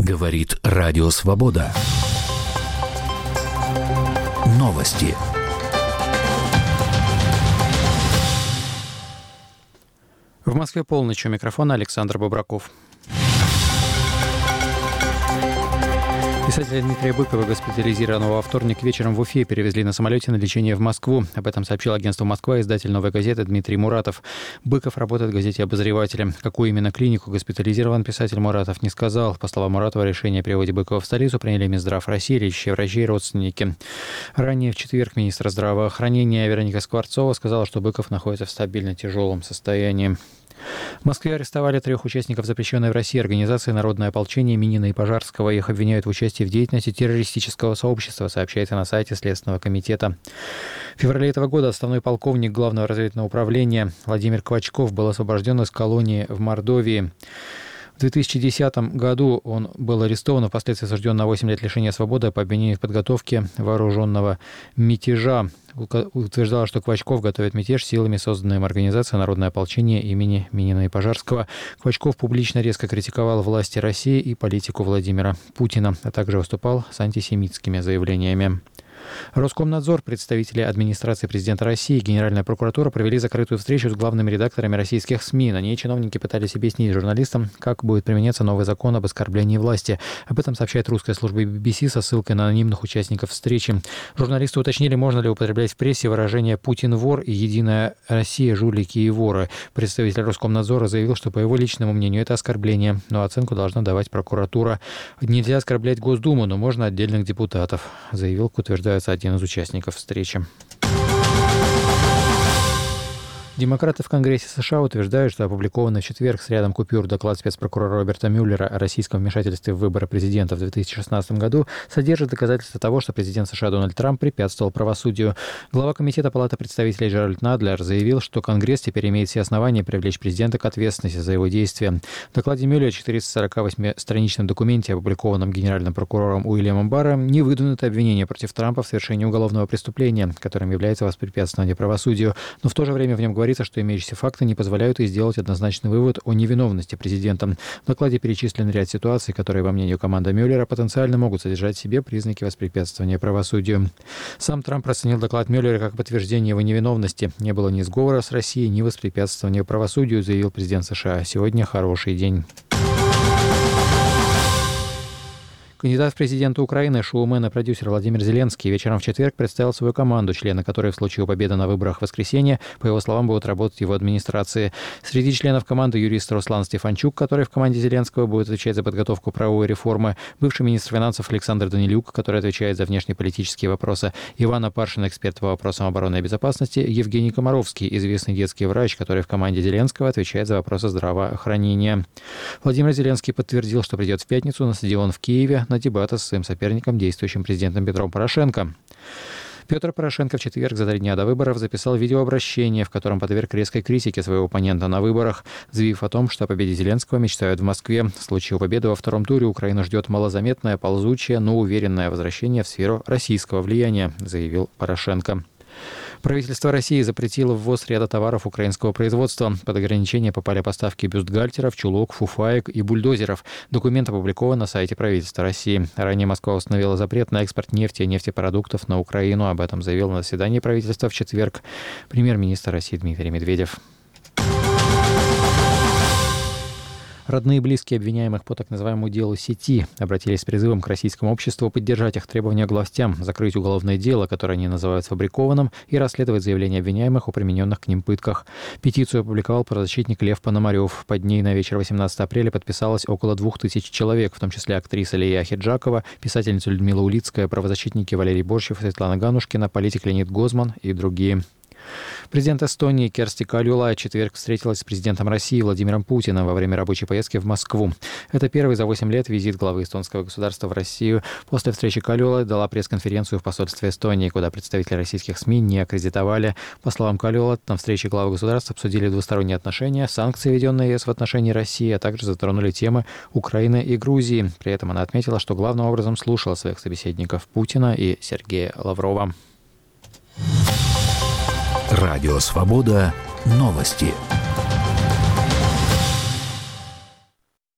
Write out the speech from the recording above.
Говорит Радио Свобода. Новости. В Москве полночь. У микрофона Александр Бобраков. Писателя Дмитрия Быкова, госпитализированного во вторник вечером в Уфе, перевезли на самолете на лечение в Москву. Об этом сообщил агентство «Москва» издатель «Новой газеты» Дмитрий Муратов. Быков работает в газете «Обозреватель». Какую именно клинику госпитализирован писатель Муратов не сказал. По словам Муратова, решение о переводе Быкова в столицу приняли Минздрав России, лечащие врачи и родственники. Ранее в четверг министр здравоохранения Вероника Скворцова сказала, что Быков находится в стабильно тяжелом состоянии. В Москве арестовали 3 участников запрещенной в России организации «Народное ополчение» Минина и Пожарского. Их обвиняют в участии в деятельности террористического сообщества, сообщается на сайте Следственного комитета. В феврале этого года отставной полковник Главного разведывательного управления Владимир Квачков был освобожден из колонии в Мордовии. В 2010 году он был арестован и впоследствии осужден на 8 лет лишения свободы по обвинению в подготовке вооруженного мятежа. Утверждала, что Квачков готовит мятеж силами созданной им организации «Народное ополчение» имени Минина и Пожарского. Квачков публично резко критиковал власти России и политику Владимира Путина, а также выступал с антисемитскими заявлениями. Роскомнадзор, представители администрации президента России и Генеральная прокуратура провели закрытую встречу с главными редакторами российских СМИ. На ней чиновники пытались объяснить журналистам, как будет применяться новый закон об оскорблении власти. Об этом сообщает русская служба BBC со ссылкой на анонимных участников встречи. Журналисты уточнили, можно ли употреблять в прессе выражение «Путин вор» и «Единая Россия, жулики и воры». Представитель Роскомнадзора заявил, что, по его личному мнению, это оскорбление, но оценку должна давать прокуратура. Нельзя оскорблять Госдуму, но можно отдельных депутатов, заявил, утверждается один из участников встречи. Демократы в Конгрессе США утверждают, что опубликованный в четверг с рядом купюр доклад спецпрокурора Роберта Мюллера о российском вмешательстве в выборы президента в 2016 году содержит доказательства того, что президент США Дональд Трамп препятствовал правосудию. Глава Комитета Палаты представителей Джеральд Надлер заявил, что Конгресс теперь имеет все основания привлечь президента к ответственности за его действия. В докладе Мюллера, 448-страничном документе, опубликованном генеральным прокурором Уильямом Барром, не выдвинуты обвинения против Трампа в совершении уголовного преступления, которым является воспрепятствование правосудию, но в то же время в нем говорится, что имеющиеся факты не позволяют и сделать однозначный вывод о невиновности президента. В докладе перечислен ряд ситуаций, которые, по мнению команды Мюллера, потенциально могут содержать в себе признаки воспрепятствования правосудию. Сам Трамп расценил доклад Мюллера как подтверждение его невиновности. Не было ни сговора с Россией, ни воспрепятствования правосудию, заявил президент США. Сегодня хороший день. Кандидат в президенты Украины, шоумен и продюсер Владимир Зеленский вечером в четверг представил свою команду, члены которой в случае победы на выборах в воскресенье, по его словам, будут работать в его администрации. Среди членов команды юрист Руслан Стефанчук, который в команде Зеленского будет отвечать за подготовку правовой реформы, бывший министр финансов Александр Данилюк, который отвечает за внешнеполитические вопросы, Ивана Паршина, эксперт по вопросам обороны и безопасности, Евгений Комаровский, известный детский врач, который в команде Зеленского отвечает за вопросы здравоохранения. Владимир Зеленский подтвердил, что придет в пятницу на стадион в Киеве на дебаты с своим соперником, действующим президентом Петром Порошенко. Петр Порошенко в четверг, за 3 дня до выборов, записал видеообращение, в котором подверг резкой критике своего оппонента на выборах, заявив о том, что о победе Зеленского мечтают в Москве. В случае победы во втором туре Украину ждет малозаметное, ползучее, но уверенное возвращение в сферу российского влияния, заявил Порошенко. Правительство России запретило ввоз ряда товаров украинского производства. Под ограничения попали поставки бюстгальтеров, чулок, фуфаек и бульдозеров. Документ опубликован на сайте правительства России. Ранее Москва установила запрет на экспорт нефти и нефтепродуктов на Украину. Об этом заявил на заседании правительства в четверг премьер-министр России Дмитрий Медведев. Родные и близкие обвиняемых по так называемому делу сети обратились с призывом к российскому обществу поддержать их требования к властям, закрыть уголовное дело, которое они называют сфабрикованным, и расследовать заявления обвиняемых о примененных к ним пытках. Петицию опубликовал правозащитник Лев Пономарев. Под ней на вечер 18 апреля подписалось около 2000 человек, в том числе актриса Лия Ахеджакова, писательница Людмила Улицкая, правозащитники Валерий Борщев, Светлана Ганушкина, политик Леонид Гозман и другие. Президент Эстонии Керсти Кальюлай в четверг встретилась с президентом России Владимиром Путиным во время рабочей поездки в Москву. Это первый за 8 лет визит главы эстонского государства в Россию. После встречи Кальюлай дала пресс-конференцию в посольстве Эстонии, куда представители российских СМИ не аккредитовали. По словам Кальюлай, на встрече главы государств обсудили двусторонние отношения, санкции, введенные ЕС в отношении России, а также затронули темы Украины и Грузии. При этом она отметила, что главным образом слушала своих собеседников Путина и Сергея Лаврова. Радио «Свобода». Новости.